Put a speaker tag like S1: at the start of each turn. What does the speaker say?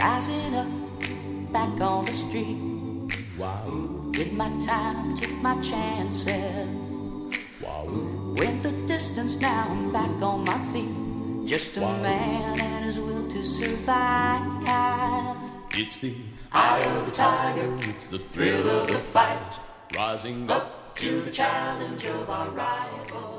S1: rising up, back on the street.
S2: Wow.
S1: Did my time, took my chances.
S2: Wow.
S1: Went the distance, now I'm back on my feet. Just a man and his will to survive.
S2: It's the
S1: eye of the tiger,
S2: it's the
S1: thrill of the fight,
S2: rising up
S1: to the challenge of our rival.